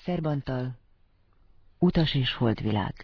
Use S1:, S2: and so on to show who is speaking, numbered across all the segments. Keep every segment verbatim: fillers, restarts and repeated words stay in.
S1: Szerb Antal, Utas és holdvilág.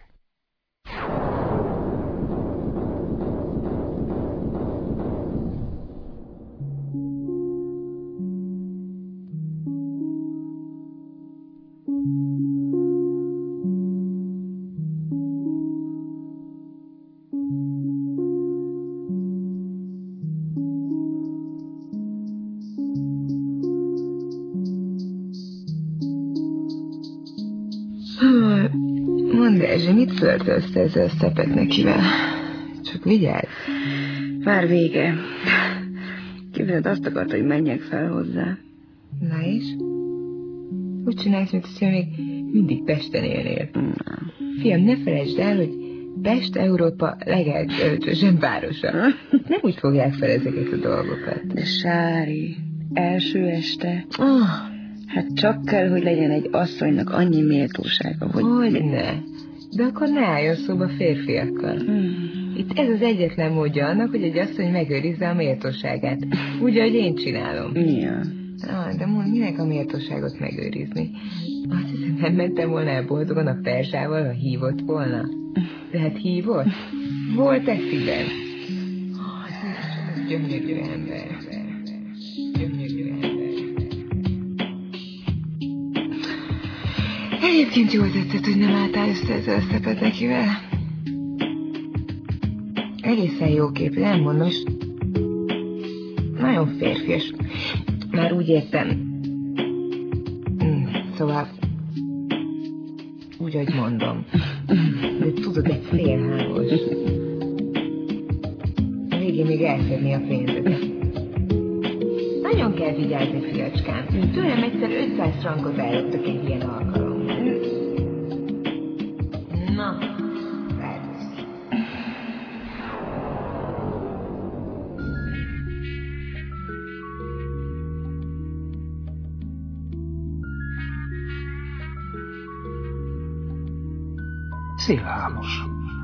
S2: Mondd, Erzsi, mit flörtölsz ezzel a Szepetnekivel? Csak vigyázz.
S3: Már vége. Képzeld, azt akarta, hogy menjek fel hozzá.
S2: Na és? Úgy csinálsz, mint hogyha még mindig Pesten élnél.
S3: Na.
S2: Fiam, ne felejtsd el, hogy Pest Európa legelkölcsösebb városa. Nem úgy fogják fel ezeket a dolgokat.
S3: De Sári, első este...
S2: Oh.
S3: Hát csak kell, hogy legyen egy asszonynak annyi méltósága, hogy...
S2: Hogyne? De akkor ne álljon szóba férfiakkal.
S3: Hmm.
S2: Itt ez az egyetlen módja annak, hogy egy asszony megőrizze a méltóságát. Úgy, ahogy én csinálom.
S3: Ja.
S2: Ah, de mondd, minek a méltóságot megőrizni? Azt hiszem, nem mentem volna el boldogan a Perzsával, ha hívott volna. De hát hívott? Volt eszében. Oh, ez gyönyörű ember. Gyönyörű ember. Egyébként jól tetszett, hogy nem álltál össze ezzel a Szepetnekivel. Egészen jó kép, nem mondom, és nagyon férfias. Már úgy értem. Szóval, úgy, hogy mondom. De tudod, egy félhámos. A végén még elszedni a pénzedet. Nagyon kell vigyázni, fiacskám. Tőlem egyszer ötszáz frankot elloptak egy ilyen alkalom. Na, vársz.
S4: Szélhámos.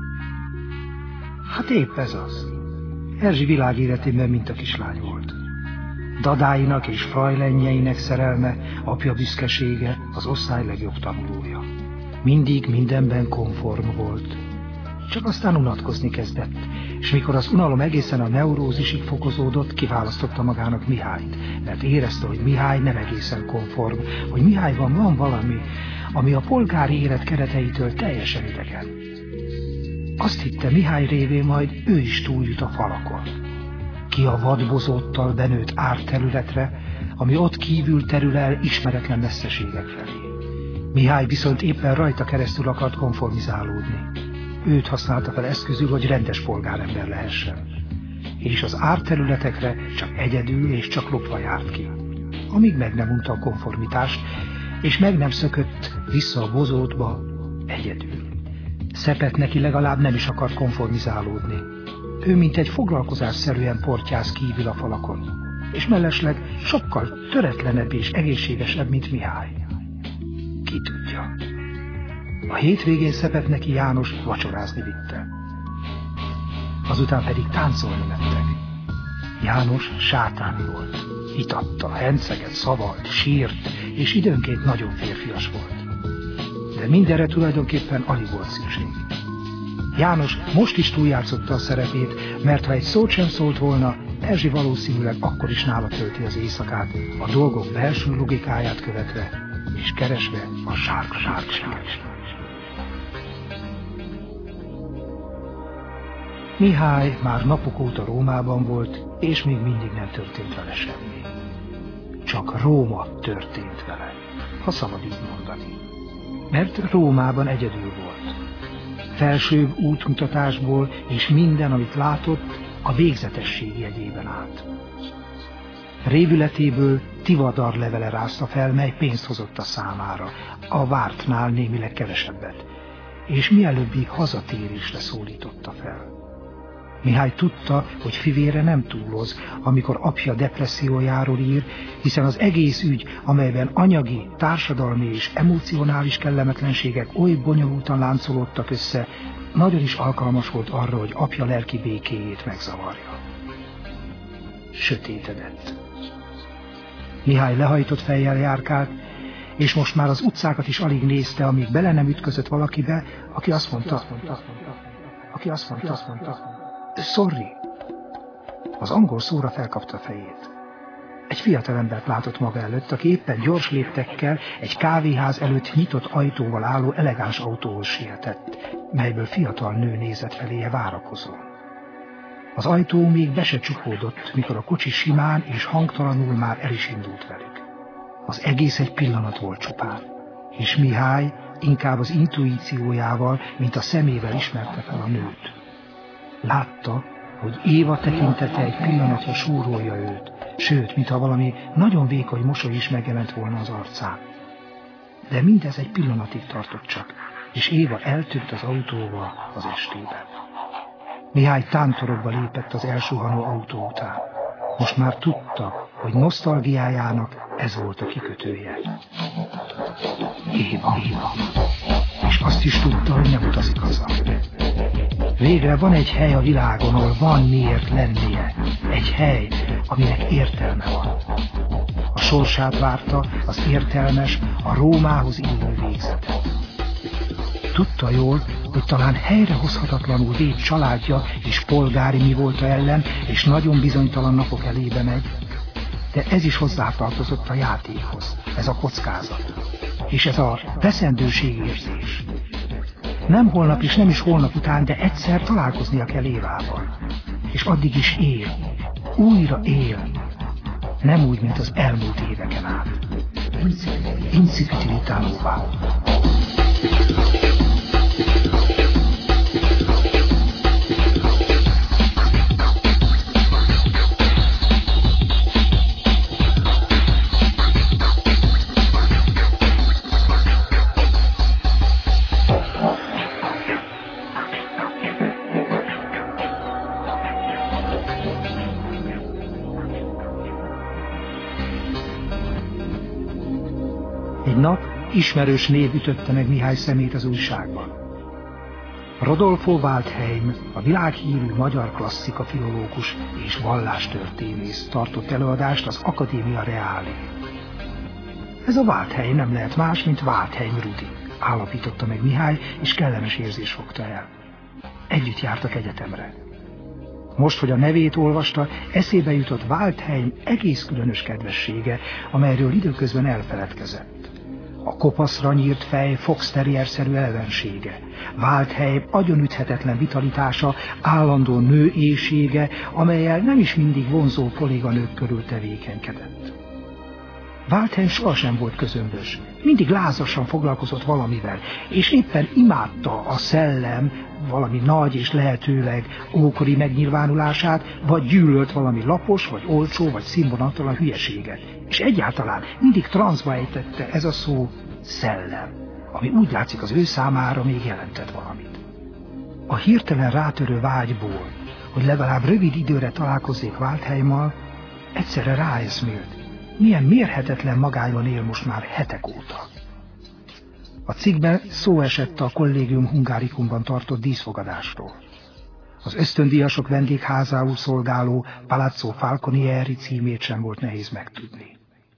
S4: Hát épp ez az. Erzsi világéletében mint a kislány volt. Dadáinak és frajlenjeinek szerelme, apja büszkesége, az osztály legjobb tanulója. Mindig mindenben konform volt. Csak aztán unatkozni kezdett, és mikor az unalom egészen a neurózisig fokozódott, kiválasztotta magának Mihályt, mert érezte, hogy Mihály nem egészen konform, hogy Mihályban van valami, ami a polgári élet kereteitől teljesen idegen. Azt hitte, Mihály révén majd ő is túljut a falakon. Ki a vadbozóttal benőtt árterületre, ami ott kívül terül el ismeretlen messzeségek felé. Mihály viszont éppen rajta keresztül akart konformizálódni. Őt használta fel eszközül, hogy rendes polgárember lehessen. És az árterületekre csak egyedül és csak lopva járt ki. Amíg meg nem unta a konformitást, és meg nem szökött vissza a bozótba egyedül. Szepetneki legalább nem is akart konformizálódni. Ő mint egy foglalkozásszerűen portyáz kívül a falakon, és mellesleg sokkal töretlenebb és egészségesebb, mint Mihály. Ki tudja. A hétvégén Szepetneki János vacsorázni vitte. Azután pedig táncolni mentek. János sátáni volt. Itatta, henceget, szavalt, sírt, és időnként nagyon férfias volt. De mindenre tulajdonképpen alig volt szükség. János most is túljátszotta a szerepét, mert ha egy szót sem szólt volna, Erzsi valószínűleg akkor is nála tölti az éjszakát, a dolgok belső logikáját követve, és keresve a sárk-sárk-sárk. Mihály már napok óta Rómában volt, és még mindig nem történt vele semmi. Csak Róma történt vele, ha szabad így mondani. Mert Rómában egyedül volt. Felsőbb útmutatásból és minden, amit látott, a végzetesség jegyében állt. Révületéből Tivadar levele rázta fel, mely pénzt hozott a számára, a vártnál némileg kevesebbet, és mielőbbi hazatérésre szólította fel. Mihály tudta, hogy fivére nem túloz, amikor apja depressziójáról ír, hiszen az egész ügy, amelyben anyagi, társadalmi és emocionális kellemetlenségek oly bonyolultan láncolódtak össze, nagyon is alkalmas volt arra, hogy apja lelki békéjét megzavarja. Sötétedett. Mihály lehajtott fejjel járkált, és most már az utcákat is alig nézte, amíg bele nem ütközött valakibe, aki azt mondta, aki azt mondta, azt mondta, sorry. Az angol szóra felkapta a fejét. Egy fiatalembert látott maga előtt, aki éppen gyors léptekkel egy kávéház előtt nyitott ajtóval álló elegáns autóhoz sietett, melyből fiatal nő nézett feléje várakozón. Az ajtó még be se csukódott, mikor a kocsi simán és hangtalanul már el is indult velük. Az egész egy pillanat volt csupán, és Mihály inkább az intuíciójával, mint a szemével ismerte fel a nőt. Látta, hogy Éva tekintete egy pillanatra súrolja őt, sőt, mintha valami nagyon vékony mosoly is megjelent volna az arcán. De mindez egy pillanatig tartott csak, és Éva eltűnt az autóval az estében. Mihály tántorogva lépett az elsuhanó autó után. Most már tudta, hogy nosztalgiájának ez volt a kikötője. Éva, Éva. És azt is tudta, hogy nem utazik haza. Végre van egy hely a világon, ahol van miért lennie. Egy hely, aminek értelme van. A sorsát várta az értelmes, a Rómához illő végzetet. Tudta jól, hogy talán helyrehozhatatlanul védt családja és polgári mi volta ellen, és nagyon bizonytalan napok elébe megy, de ez is hozzátartozott a játékhoz, ez a kockázat, és ez a veszendőségérzés. Nem holnap és nem is holnap után, de egyszer találkoznia kell Évával. És addig is él, újra él, nem úgy, mint az elmúlt éveken át. Incipitilitánová. Nap ismerős név ütötte meg Mihály szemét az újságban. Rodolfo Waldheim, a világhírű magyar klasszika filológus és vallástörténész tartott előadást az Academia Reale. Ez a Waldheim nem lehet más, mint Waldheim Rudi, állapította meg Mihály, és kellemes érzés fogta el. Együtt jártak egyetemre. Most, hogy a nevét olvasta, eszébe jutott Waldheim egész különös kedvessége, amelyről időközben elfeledkezett. A kopaszra nyírt fej fox terrier-szerű ellensége, Waldheim agyonüthetetlen vitalitása, állandó nőéjsége, amellyel nem is mindig vonzó kolléganők körül tevékenykedett. Waldheim sohasem volt közömbös, mindig lázasan foglalkozott valamivel, és éppen imádta a szellem valami nagy és lehetőleg ókori megnyilvánulását, vagy gyűlölt valami lapos, vagy olcsó, vagy színvonatalan hülyeséget. És egyáltalán mindig transzba ejtette ez a szó szellem, ami úgy látszik az ő számára még jelentett valamit. A hirtelen rátörő vágyból, hogy legalább rövid időre találkozzék Waldheimmal, egyszerre ráeszmélt, milyen mérhetetlen magányon él most már hetek óta. A cikkben szó esett a Collegium Hungaricumban tartott díszfogadásról. Az ösztöndíjasok vendégházául szolgáló Palazzo Falconieri címét sem volt nehéz megtudni.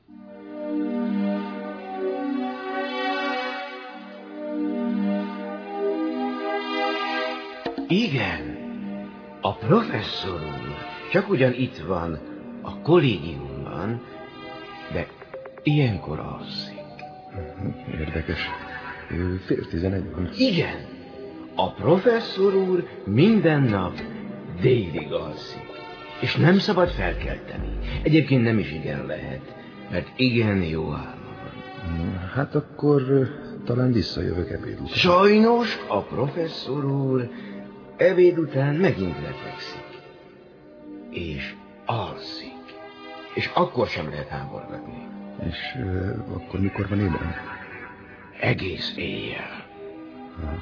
S5: Igen, a professzor úr csak ugyan itt van a kollégiumban, de ilyenkor alszik.
S6: Érdekes. Fél tizenegy van.
S5: Igen, a professzor úr minden nap délig alszik, és nem szabad felkelteni. Egyébként nem is igen lehet, mert igen jó álma van.
S6: Hát akkor talán visszajövök ebéd után.
S5: Sajnos a professzor úr ebéd után megint lefekszik, és alszik, és akkor sem lehet háborgatni.
S6: És uh, akkor mikor van ébren?
S5: Egész éjjel. Ha.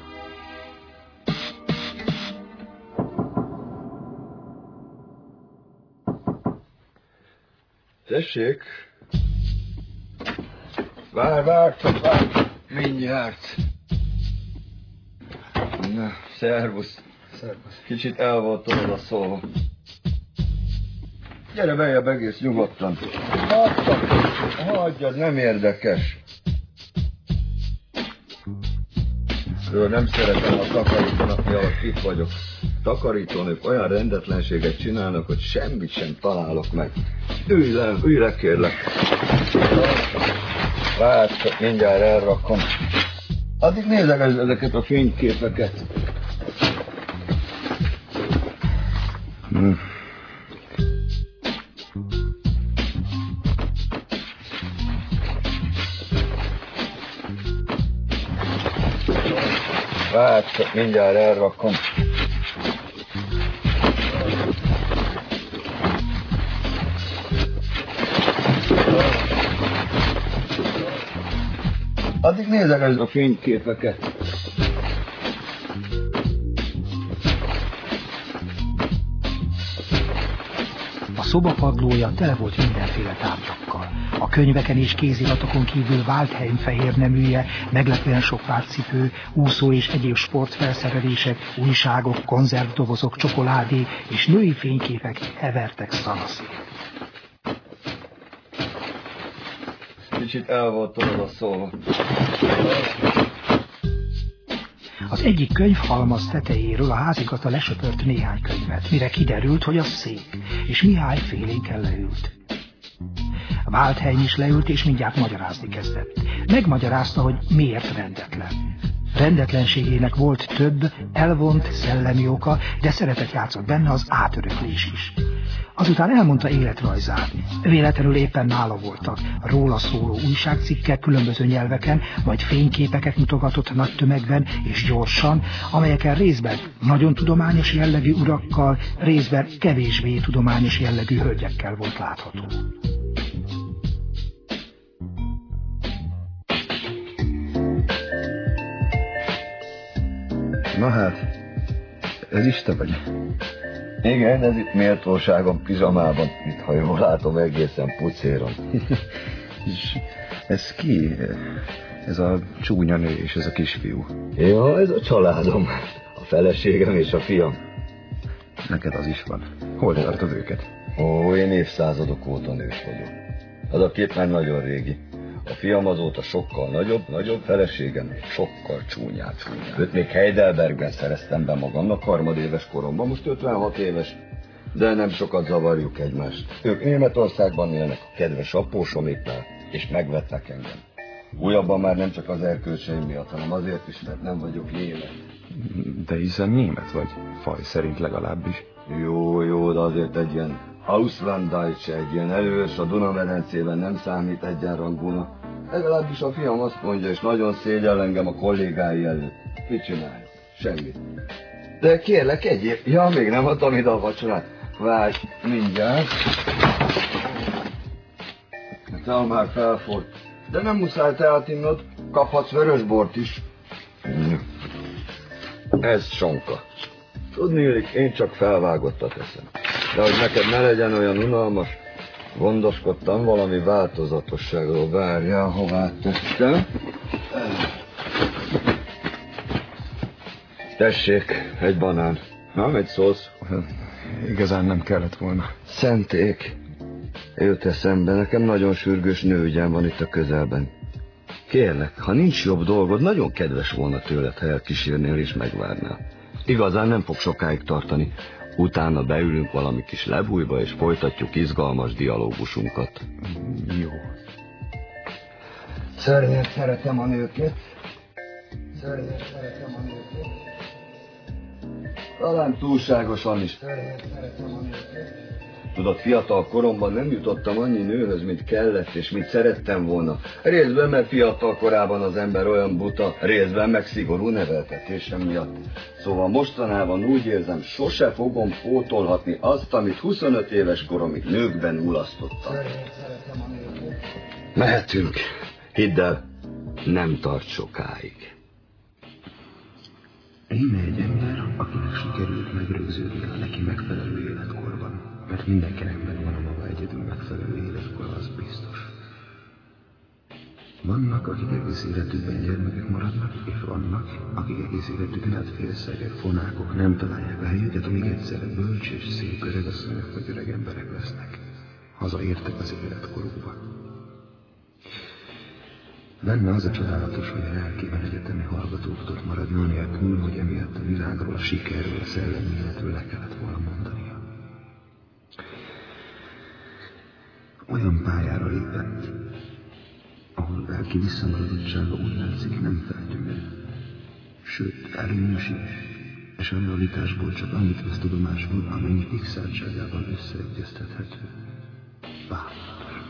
S6: Tessék! Várj, várj, várj!
S7: Mindjárt. Na, szervusz. Szervusz. Kicsit el volt oda szólva. Gyere beljebb egész nyugodtan. Hagyjad, nem érdekes. Professzor, nem szeretem, ha takarítanak, mi alatt itt vagyok. Takarítónők olyan rendetlenséget csinálnak, hogy semmit sem találok meg. Ülj le, ülj le, kérlek. Várj, csak mindjárt elrakom. Addig nézek ezeket a fényképeket. Hm. Várj, csak mindjárt elrakom. Addig nézek ezeket a fényképeket.
S4: A szoba padlója tele volt mindenféle tárgyakkal. A könyveken és kéziratokon kívül Waldheim fehér neműje, meglepően sok párcipő, úszó és egyéb sportfelszerelések, újságok, konzervdobozok, csokoládé és női fényképek hevertek szanaszét.
S7: Kicsit el volt oda szólva.
S4: Az egyik könyvhalmaz tetejéről a házigazda lesöpört néhány könyvet, mire kiderült, hogy az szék, és Mihály félénken leült. Waldheim is leült, és mindjárt magyarázni kezdett. Megmagyarázta, hogy miért rendetlen. Rendetlenségének volt több, elvont szellemi oka, de szeretett játszott benne az átöröklés is. Azután elmondta életrajzát. Véletlenül éppen nála voltak róla szóló újságcikkek különböző nyelveken, majd fényképeket mutogatott nagy tömegben és gyorsan, amelyeken részben nagyon tudományos jellegű urakkal, részben kevésbé tudományos jellegű hölgyekkel volt látható.
S6: Na hát, ez is te vagy?
S7: Igen, ez itt méltóságom pizsamában. Itt, ha jól látom, egészen pucéron.
S6: És ez ki? Ez a csúnya nő és ez a kisfiú.
S7: Ja, ez a családom. A feleségem és a fiam.
S6: Neked az is van. Hol tartod őket?
S7: Ó, én évszázadok óta nős vagyok. Az a kép már nagyon régi. A fiam azóta sokkal nagyobb, nagyobb, feleségem sokkal csúnyább, csúnyább. Őt még Heidelbergben szereztem be magamnak harmadéves koromban, most ötvenhat éves. De nem sokat zavarjuk egymást. Ők Németországban élnek, a kedves apósomiknál, és megvettek engem. Újabban már nem csak az erkölcseim miatt, hanem azért is, mert nem vagyok német.
S6: De hiszen német vagy, faj szerint legalábbis.
S7: Jó, jó, de azért egy ilyen Auslanddeutsch, egy ilyen elős a Duna-medencében nem számít egyenrangúnak. Legalábbis a fiam azt mondja, és nagyon szégyel engem a kollégái előtt. Mit csinálj? Semmit. De kérlek, egyéb. Ja, még nem adtam ide a vacsorát. Várj, mindjárt. Te már felfogy. De nem muszáj teát innod, kaphatsz vörösbort is. Ez sonka. Tudniillik, én csak felvágottat eszem. De hogy neked ne legyen olyan unalmas, gondoskodtam valami változatosságról. Várjál, hová tettem. Tessék, egy banán. Na, mit szólsz?
S6: Igazán nem kellett volna.
S7: Szenték. Jött eszembe, nekem nagyon sürgős nőügyem van itt a közelben. Kérlek, ha nincs jobb dolgod, nagyon kedves volna tőled, ha elkísérnél és megvárnál. Igazán nem fog sokáig tartani. Utána beülünk valami kis lebújba, és folytatjuk izgalmas dialógusunkat.
S6: Jó.
S7: Szörnyen szeretem a nőket. Szörnyen szeretem a nőket. Talán túlságosan is. Szörnyen szeretem a nőket. Tudod, fiatal koromban nem jutottam annyi nőhöz, mint kellett, és mint szerettem volna. Részben, mert fiatal korában az ember olyan buta, részben meg szigorú neveltetésem miatt. Szóval mostanában úgy érzem, sose fogom pótolhatni azt, amit huszonöt éves koromig nőkben mulasztottam. Mehetünk. Hidd el, nem tart sokáig.
S6: Én egy ember, akinek sikerült megrögződni a neki megfelelő életkorban. Mert mindenkinek megvan a maga egyedül megfelelő életkor, az biztos. Vannak, akik egész életükben gyermekek maradnak, és vannak, akik egész életükben át félszegek, fonákok, nem találják a helyüket, amíg egyszerre bölcs és szép öregasszonyok vagy öreg emberek lesznek. Hazaértek az életkorukba. Benne az a csodálatos, hogy a lelkében egyetemi hallgatás hallgató tudott maradni anélkül, hogy emiatt a világról, a sikerről, a szellemi életről le kellett volna mondania. Olyan pályára lépett, ahol lelki visszamaradottsága úgy látszik nem feltűnő. Sőt, előnyös is, és a realitásból csak annyit vesz tudomásul, amennyi fixáltságában összeegyeztethető. Bátor.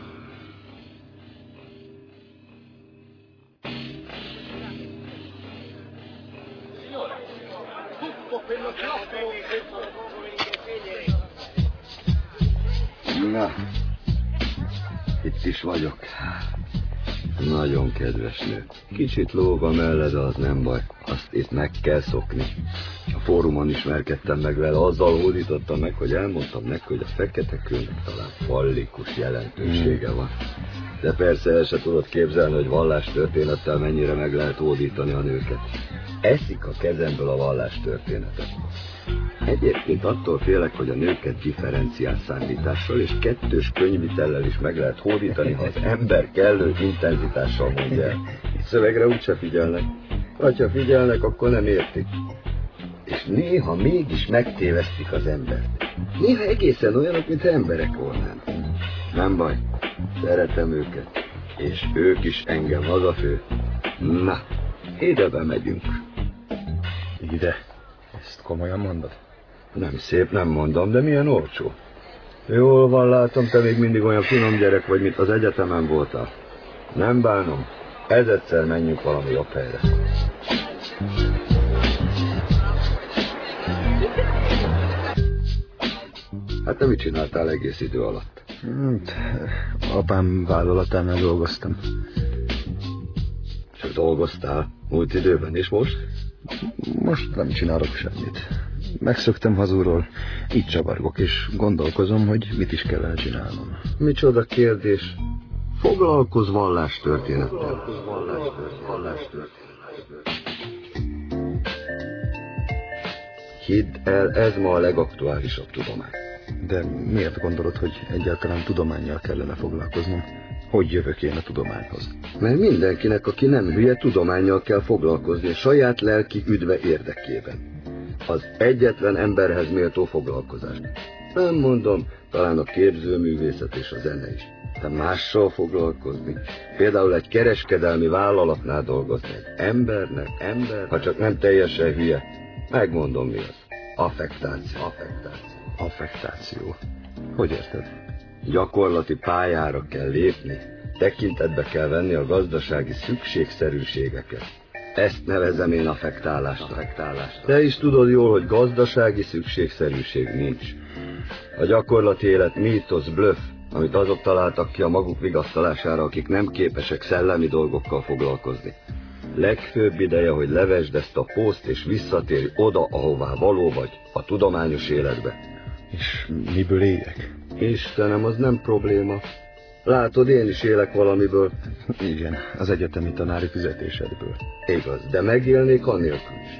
S7: Na, itt is vagyok. Nagyon kedves nő. Kicsit lóg a melled, az nem baj. Azt itt meg kell szokni. A fórumon ismerkedtem meg vele, azzal hódítottam meg, hogy elmondtam neki, hogy a fekete kőnek talán fallikus jelentősége van. De persze el se tudod képzelni, hogy vallástörténettel mennyire meg lehet hódítani a nőket. Eszik a kezemből a vallástörténetet. Egyébként attól félek, hogy a nőket differenciált számítással és kettős könyvitellel is meg lehet hódítani, ha az ember kellő intenzitással mondja el. Szövegre úgyse figyelnek. Ha figyelnek, akkor nem értik. És néha mégis megtévesztik az embert. Néha egészen olyanok, mint emberek volnának. Nem baj, szeretem őket. És ők is engem hazafő. Na, ide bemegyünk.
S6: Ide? Ezt komolyan mondod?
S7: Nem szép, nem mondom, de milyen olcsó. Jól van, látom, te még mindig olyan finom gyerek vagy, mint az egyetemen voltál. Nem bánom. Ez egyszer menjünk valami jobb helyre. Hát te mit csináltál egész idő alatt?
S6: Hát, apám vállalatánál dolgoztam.
S7: Csak dolgoztál múlt időben, és most?
S6: Most nem csinálok semmit. Megszöktem hazulról, így csavargok, és gondolkozom, hogy mit is kellene csinálnom.
S7: Micsoda kérdés. Foglalkozz vallástörténettel. Foglalkozz vallástörténettel. Hidd el, ez ma a legaktuálisabb tudomány.
S6: De miért gondolod, hogy egyáltalán tudománnyal kellene foglalkoznom? Hogy jövök én a tudományhoz?
S7: Mert mindenkinek, aki nem hülye, tudománnyal kell foglalkozni a saját lelki üdve érdekében. Az egyetlen emberhez méltó foglalkozás. Nem mondom, talán a képzőművészet és a zene is. De mással foglalkozni. Például egy kereskedelmi vállalatnál dolgozni. Egy embernek, ember, ha csak nem teljesen hülye. Megmondom mi az. Affektáció. Affektáció.
S6: Affektáció. Hogy érted?
S7: Gyakorlati pályára kell lépni. Tekintetbe kell venni a gazdasági szükségszerűségeket. Ezt nevezem én affektálásnak. affektálásnak. Te is tudod jól, hogy gazdasági szükségszerűség nincs. A gyakorlati élet mítosz, blöff, amit azok találtak ki a maguk vigasztalására, akik nem képesek szellemi dolgokkal foglalkozni. Legfőbb ideje, hogy levesd ezt a pószt és visszatérj oda, ahová való vagy, a tudományos életbe.
S6: És miből éljek?
S7: Istenem, az nem probléma. Látod, én is élek valamiből.
S6: Igen, az egyetemi tanári fizetésedből.
S7: Igaz, de megélnék annélkül is.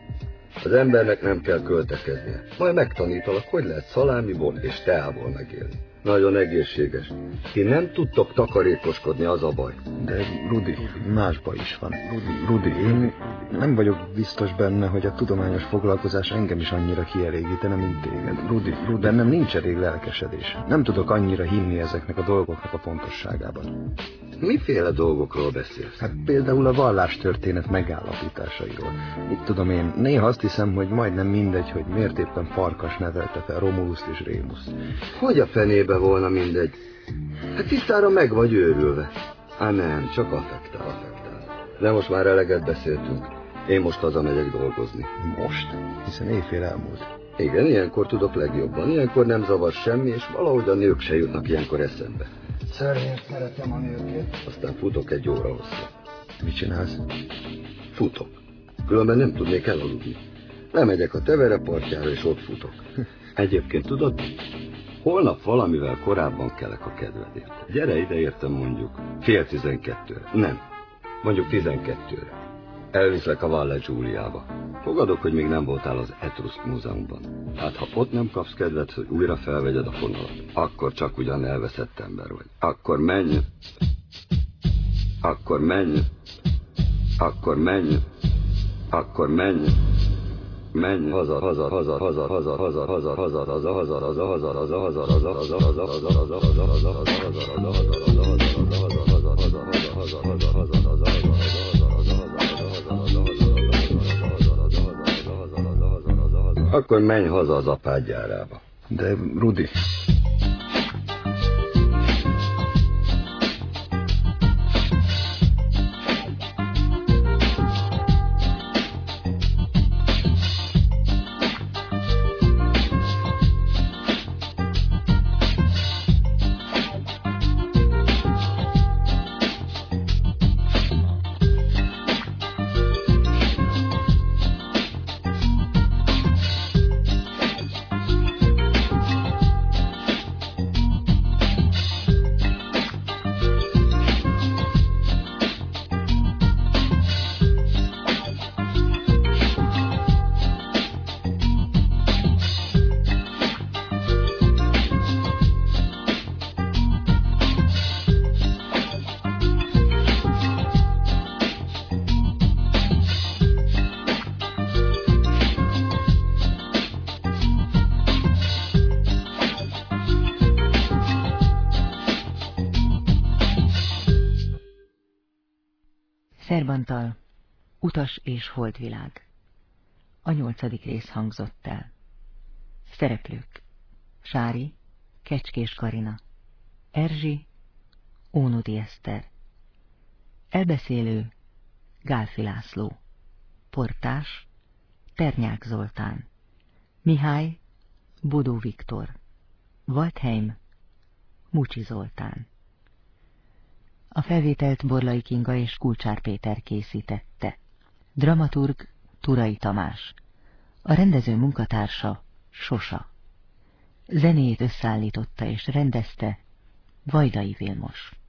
S7: Az embernek nem kell költekeznie. Majd megtanítalak, hogy lehet szalámiból és teából megélni. Nagyon egészséges. Ti nem tudtok takarékoskodni, az a baj.
S6: De Rudi, más baj is van. Rudi, Rudi, én nem vagyok biztos benne, hogy a tudományos foglalkozás engem is annyira kielégítene, mint téged. Rudi, Rudi, bennem nincs elég lelkesedés. Nem tudok annyira hinni ezeknek a dolgoknak a fontosságában.
S7: Miféle dolgokról beszélsz?
S6: Hát például a vallástörténet megállapításairól. Mit tudom én, néha azt hiszem, hogy majdnem mindegy, hogy miért éppen Farkas nevelte fel Romuluszt és Rémuszt.
S7: Hogy a fenébe volna mindegy? Hát tisztára meg vagy őrülve. Á nem, csak affektál, affektál. De most már eleget beszéltünk. Én most hazamegyek dolgozni.
S6: Most? Hiszen éjfél elmúlt.
S7: Igen, ilyenkor tudok legjobban. Ilyenkor nem zavar semmi, és valahogy a nők se jutnak ilyenkor eszembe.
S4: Szerint szeretem a nőket.
S7: Aztán futok egy óra hosszú.
S6: Mit csinálsz?
S7: Futok. Különben nem tudnék elaludni. Lemegyek a Tevere partjára, és ott futok. Egyébként tudod, holnap valamivel korábban kelek a kedvedért. Gyere ide értem mondjuk fél tizenkettőre. Nem, mondjuk tizenkettőre. Elviszlek a Valle Giuliába. Fogadok, hogy még nem voltál az Etruszk múzeumban. Hát ha ott nem kapsz kedvet, hogy újra felvegyed a fonalat, akkor csak ugyan elveszett ember vagy. Akkor menj. Akkor menj. Akkor menj. Akkor menj. Menj haza, haza, haza, haza, haza, haza, haza, haza, haza, haza, haza, haza, haza, haza, haza, haza, haza, haza, haza, akkor menj haza az apád gyárába.
S6: De, Rudi...
S1: Szerbantal, Utas és holdvilág. A nyolcadik rész hangzott el. Szereplők: Sári, Kecskés Karina, Erzsi, Ónodi Eszter. Elbeszélő: Gálfi László. Portás: Ternyák Zoltán. Mihály: Bodó Viktor. Waldheim: Mucsi Zoltán. A felvételt Borlai Kinga és Kulcsár Péter készítette. Dramaturg: Turai Tamás. A rendező munkatársa: Sosa. Zenéjét összeállította és rendezte Vajdai Vilmos.